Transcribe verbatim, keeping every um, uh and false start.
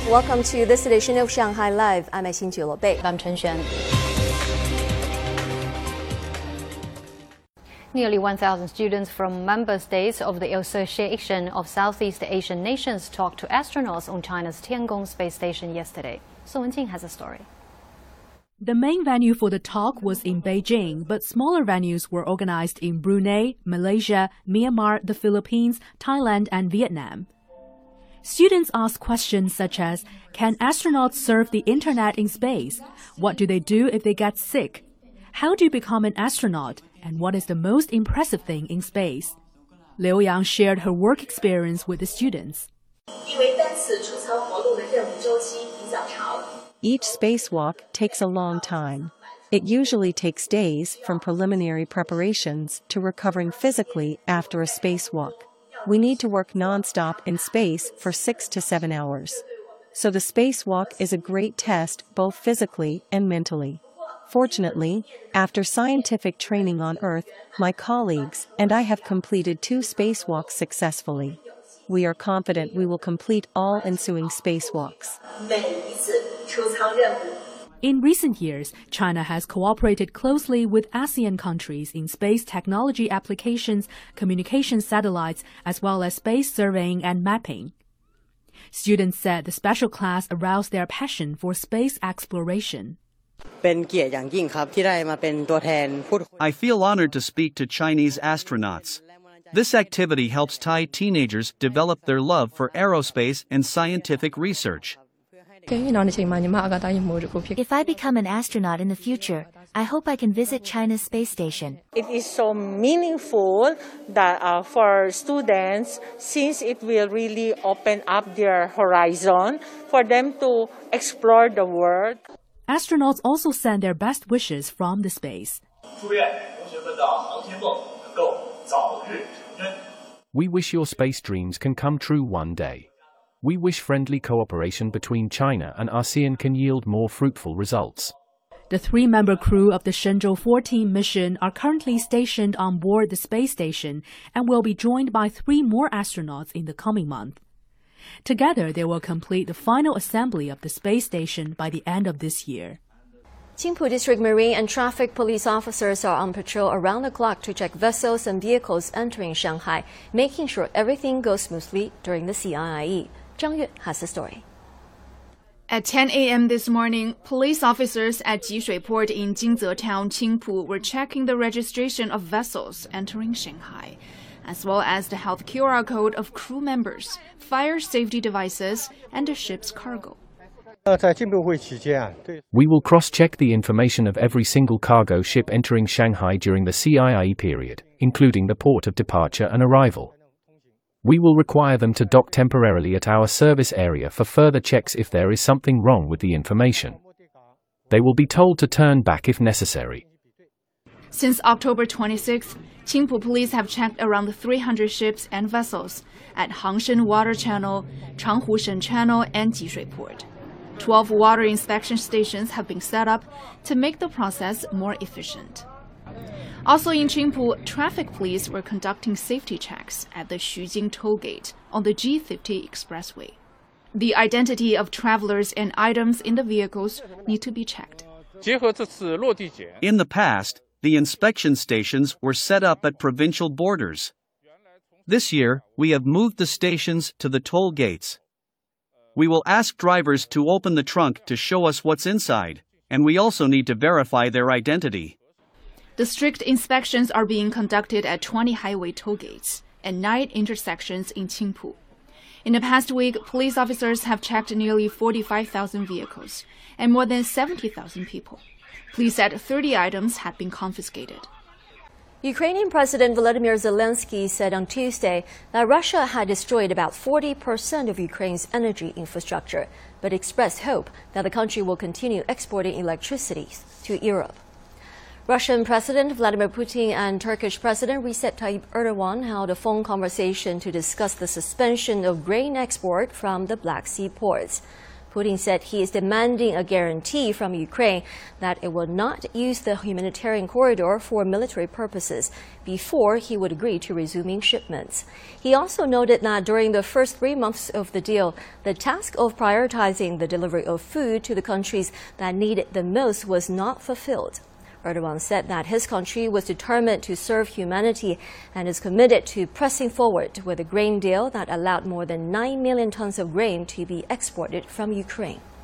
Welcome to this edition of Shanghai Live. I'm Xin Bei. I'm Chen Xuan. Nearly one thousand students from member states of the Association of Southeast Asian Nations talked to astronauts on China's Tiangong space station yesterday. Su Wenjing has a story. The main venue for the talk was in Beijing, but smaller venues were organized in Brunei, Malaysia, Myanmar, the Philippines, Thailand, and Vietnam. Students asked questions such as, can astronauts surf the internet in space? What do they do if they get sick? How do you become an astronaut? And what is the most impressive thing in space? Liu Yang shared her work experience with the students. Each spacewalk takes a long time. It usually takes days from preliminary preparations to recovering physically after a spacewalk. We need to work non-stop in space for six to seven hours. So the spacewalk is a great test both physically and mentally. Fortunately, after scientific training on Earth, my colleagues and I have completed two spacewalks successfully. We are confident we will complete all ensuing spacewalks. In recent years, China has cooperated closely with ASEAN countries in space technology applications, communication satellites, as well as space surveying and mapping. Students said the special class aroused their passion for space exploration. I feel honored to speak to Chinese astronauts. This activity helps Thai teenagers develop their love for aerospace and scientific research. If I become an astronaut in the future, I hope I can visit China's space station. It is so meaningful that uh, for students, since it will really open up their horizon for them to explore the world. Astronauts also send their best wishes from the space. We wish your space dreams can come true one day. We wish friendly cooperation between China and ASEAN can yield more fruitful results. The three-member crew of the Shenzhou fourteen mission are currently stationed on board the space station and will be joined by three more astronauts in the coming month. Together, they will complete the final assembly of the space station by the end of this year. Qingpu District Marine and Traffic Police officers are on patrol around the clock to check vessels and vehicles entering Shanghai, making sure everything goes smoothly during the C I I E. Zhang Yue has the story. At ten a m this morning, police officers at Jishui Port in Jingze Town, Qingpu, were checking the registration of vessels entering Shanghai, as well as the health Q R code of crew members, fire safety devices, and the ship's cargo. We will cross-check the information of every single cargo ship entering Shanghai during the C I I E period, including the port of departure and arrival. We will require them to dock temporarily at our service area for further checks if there is something wrong with the information. They will be told to turn back if necessary. Since October twenty-sixth, Qingpu police have checked around three hundred ships and vessels at Hangshen Water Channel, Changhushen Channel, and Jishui Port. Twelve water inspection stations have been set up to make the process more efficient. Also in Qingpu, traffic police were conducting safety checks at the Xujing toll gate on the G fifty expressway. The identity of travelers and items in the vehicles need to be checked. In the past, the inspection stations were set up at provincial borders. This year, we have moved the stations to the toll gates. We will ask drivers to open the trunk to show us what's inside, and we also need to verify their identity. The strict inspections are being conducted at twenty highway toll gates and nine intersections in Qingpu. In the past week, police officers have checked nearly forty-five thousand vehicles and more than seventy thousand people. Police said thirty items had been confiscated. Ukrainian President Volodymyr Zelensky said on Tuesday that Russia had destroyed about forty percent of Ukraine's energy infrastructure, but expressed hope that the country will continue exporting electricity to Europe. Russian President Vladimir Putin and Turkish President Recep Tayyip Erdogan held a phone conversation to discuss the suspension of grain export from the Black Sea ports. Putin said he is demanding a guarantee from Ukraine that it will not use the humanitarian corridor for military purposes before he would agree to resuming shipments. He also noted that during the first three months of the deal, the task of prioritizing the delivery of food to the countries that need it the most was not fulfilled. Erdogan said that his country was determined to serve humanity and is committed to pressing forward with a grain deal that allowed more than nine million tons of grain to be exported from Ukraine.